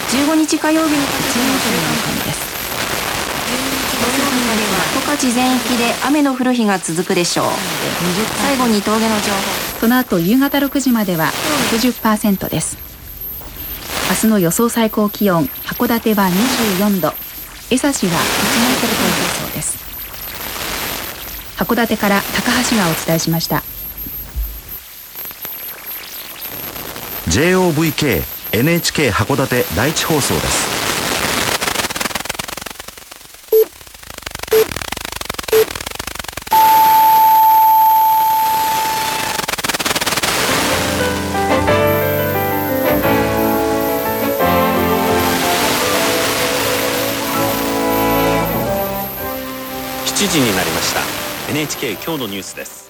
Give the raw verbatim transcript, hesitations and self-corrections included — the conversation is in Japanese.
じゅうごにち火曜日にかけての週間予報です。土曜日までは十勝全域で雨の降る日が続くでしょう。最後に峠の情報。 その後夕方ろくじまでは ろくじゅっパーセント です。明日の予想最高気温、函館はにじゅうよんど、江差はいちメートルと予想です。函館から高橋がお伝えしました。 ジェイオーブイケーエヌエイチケー 函館第一放送です。 しちじになりました。 エヌエイチケー 今日のニュースです。